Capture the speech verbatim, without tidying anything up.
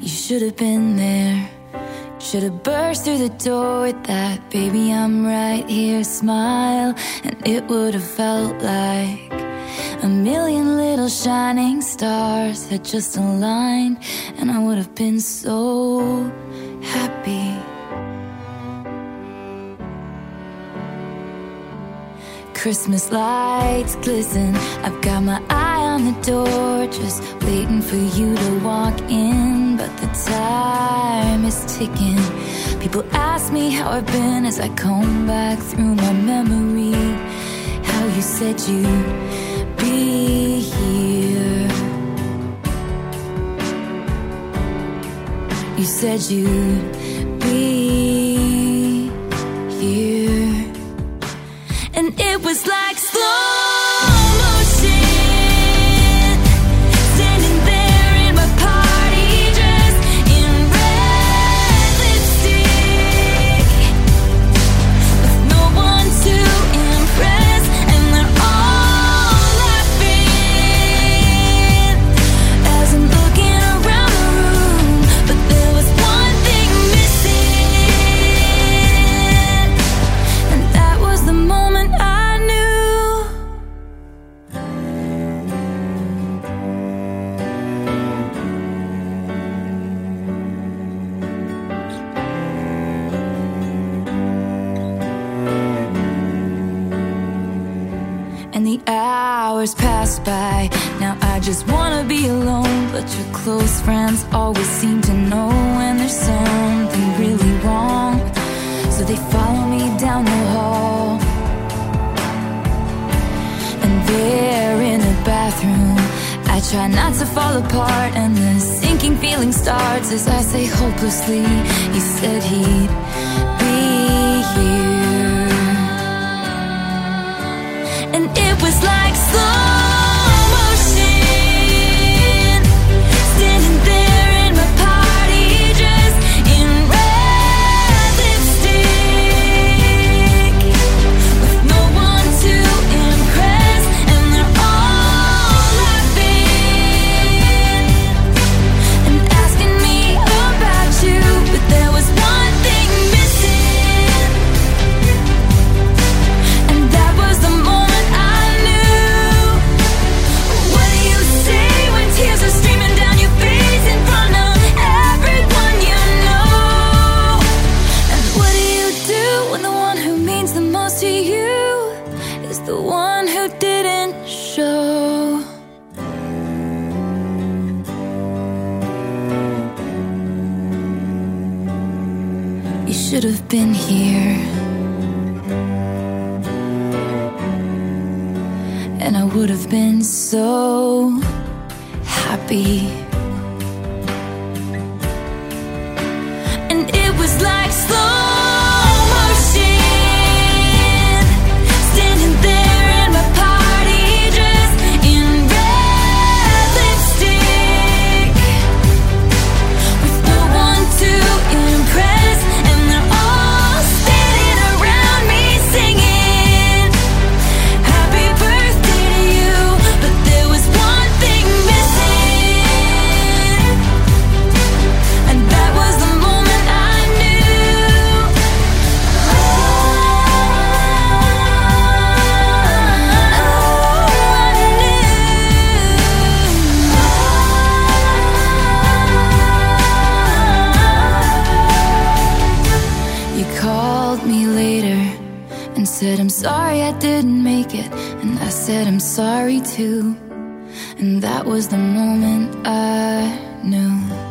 You should have been there. Should have burst through the door with that "baby, I'm right here" smile, and it would have felt like a million little shining stars had just aligned, and I would have been so happy. Christmas lights glisten, I've got my eye on the door, just waiting for you to walk in, but the time is ticking. People ask me how I've been as I comb back through my memory, how you said you'd be here. You said you'd be here, and it was like slow motion, standing there in my party dress, in red lipstick, with no one to impress, and they're all laughing as I'm looking around the room, but there was one thing missing, and that was the moment I and the hours pass by. Now I just wanna be alone, but your close friends always seem to know when there's something really wrong, so they follow me down the hall, and there in a bathroom I try not to fall apart, and the sinking feeling starts as I say hopelessly, he said he'd be here. And it was like slow motion, standing there in my party dress, in red lipstick, with no one to impress, and they're all laughing and asking me about you, but there was one thing missing, and that was the moment. The one who didn't show. You should have been here, and I would have been so happy. And it was like slow said, I'm sorry I didn't make it, and I said I'm sorry too, and that was the moment I knew.